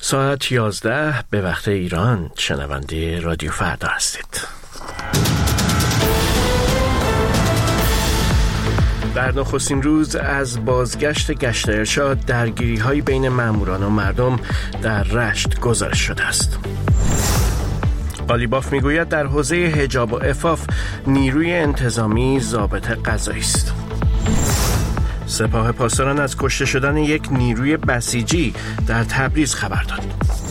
ساعت 11 به وقت ایران شنونده رادیو فردا هستید. در نخستین روز از بازگشت گشت ارشاد درگیری‌های بین ماموران و مردم در رشت گزارش شده است. قالیباف میگوید در حوزه حجاب و عفاف نیروی انتظامی ضابط قضایی است. سپاه پاسداران از کشته شدن یک نیروی بسیجی در تبریز خبر داد.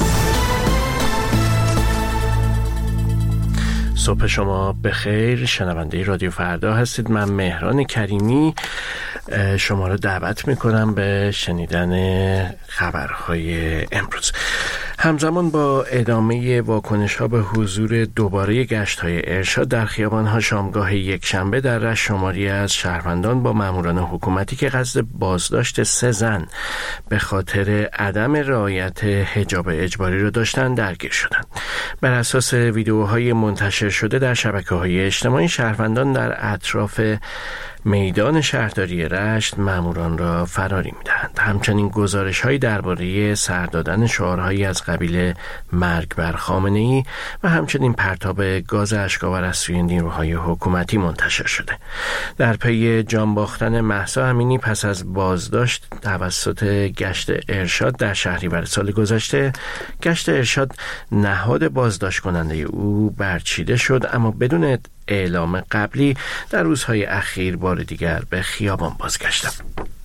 صبح شما بخیر، شنونده رادیو فردا هستید. من مهران کریمی شما را دعوت میکنم به شنیدن خبرهای امروز. همزمان با ادامه واکنش‌ها به حضور دوباره گشت‌های ارشاد در خیابان‌ها شامگاه یکشنبه در رشت، شماری از شهروندان با ماموران حکومتی که قصد بازداشت 3 زن به خاطر عدم رعایت حجاب اجباری را داشتند درگیر شدند. بر اساس ویدیوهای منتشر شده در شبکه‌های اجتماعی، شهروندان در اطراف میدان شهرداری رشت ماموران را فراری می‌دهند. همچنین گزارش‌هایی درباره سر دادن شعارهایی از قبیل مرگ بر خامنه‌ای و همچنین پرتاب گاز اشک‌آور از سوی نیروهای حکومتی منتشر شده. در پی جان باختن مهسا امینی پس از بازداشت توسط گشت ارشاد در شهریور سال گذشته، گشت ارشاد نهاد بازداشت کننده او برچیده شد، اما بدون اعلام قبلی در روزهای اخیر بار دیگر به خیابان بازگشت.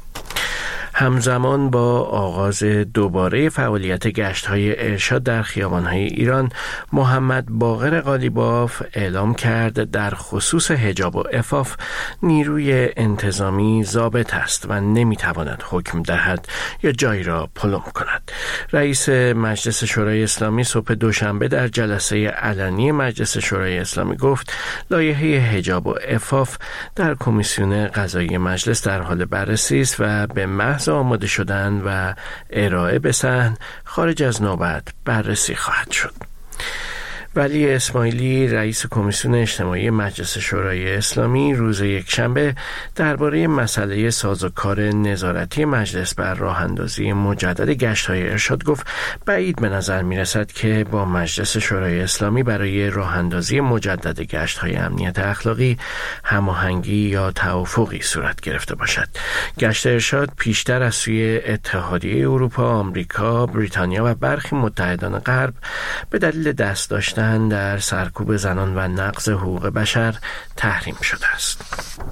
همزمان با آغاز دوباره فعالیت گشت‌های ارشاد در خیابان‌های ایران، محمد باقر قالیباف اعلام کرد در خصوص حجاب و عفاف نیروی انتظامی ضابط است و نمی‌تواند حکم دهد یا جایی را پلم کند. رئیس مجلس شورای اسلامی صبح دوشنبه در جلسه علنی مجلس شورای اسلامی گفت لایحه حجاب و عفاف در کمیسیون قضایی مجلس در حال بررسی است و به محض آماده شدن و ارائه به صحن خارج از نوبت بررسی خواهد شد. ولی اسماعیلی رئیس کمیسیون اجتماعی مجلس شورای اسلامی روز یکشنبه درباره مسئله سازوکار نظارتی مجلس بر راه اندازی مجدد گشت‌های ارشاد گفت بعید به نظر می‌رسد که با مجلس شورای اسلامی برای راه اندازی مجدد گشت‌های امنیت اخلاقی هماهنگی یا توافقی صورت گرفته باشد. گشت ارشاد پیشتر از سوی اتحادیه اروپا، آمریکا، بریتانیا و برخی متحدان غرب به دلیل دست داشتن در سرکوب زنان و نقض حقوق بشر تحریم شده است.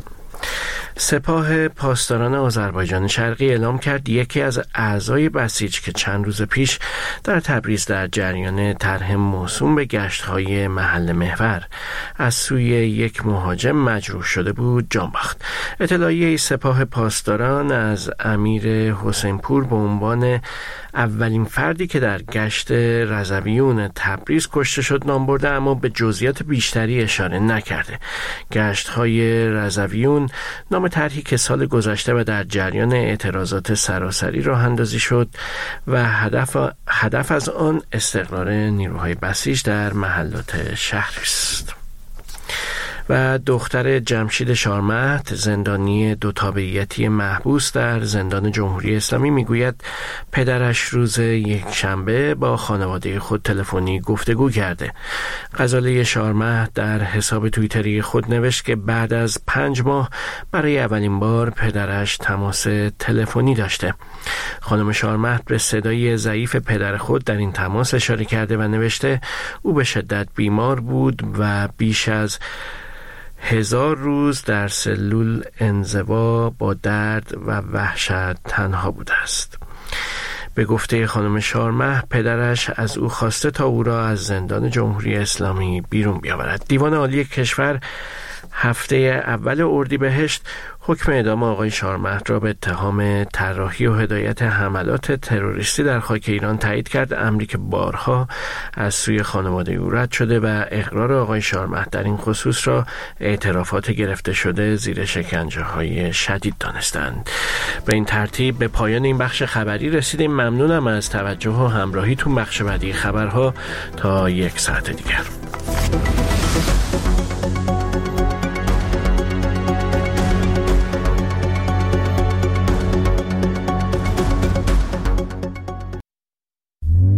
سپاه پاسداران آذربایجان شرقی اعلام کرد یکی از اعضای بسیج که چند روز پیش در تبریز در جریان طرح موسوم به گشت‌های محل محور از سوی یک مهاجم مجروح شده بود جان باخت. اطلاعیه سپاه پاسداران از امیر حسینپور به عنوان اولین فردی که در گشت رضویون تبریز کشته شد نام برده، اما به جزئیات بیشتری اشاره نکرده. گشت‌های رضویون نام طرحی که سال گذشته و در جریان اعتراضات سراسری راه اندازی شد و هدف از آن استقرار نیروهای بسیج در محلات شهر است. و دختر جمشید شارمهد، زندانی دو تابعیتی محبوس در زندان جمهوری اسلامی، میگوید پدرش روز یکشنبه با خانواده خود تلفنی گفتگو کرده. غزاله شارمهد در حساب توییتری خود نوشت که بعد از 5 ماه برای اولین بار پدرش تماس تلفنی داشته. خانم شارمهد به صدای ضعیف پدر خود در این تماس اشاره کرده و نوشته او به شدت بیمار بود و بیش از 1000 روز در سلول انزوا با درد و وحشت تنها بوده است. به گفته خانم شارمهد، پدرش از او خواسته تا او را از زندان جمهوری اسلامی بیرون بیاورد. دیوان عالی کشور هفته اول اردیبهشت حکم اعدام آقای شارمهد را به اتهام طراحی و هدایت حملات تروریستی در خاک ایران تایید کرد، امری که بارها از سوی خانواده او رد شده و اقرار آقای شارمهد در این خصوص را اعترافات گرفته شده زیر شکنجه‌های شدید دانستند. به این ترتیب به پایان این بخش خبری رسیدیم. ممنونم از توجه و همراهیتون. بخش بعدی خبرها تا 1 ساعت دیگر.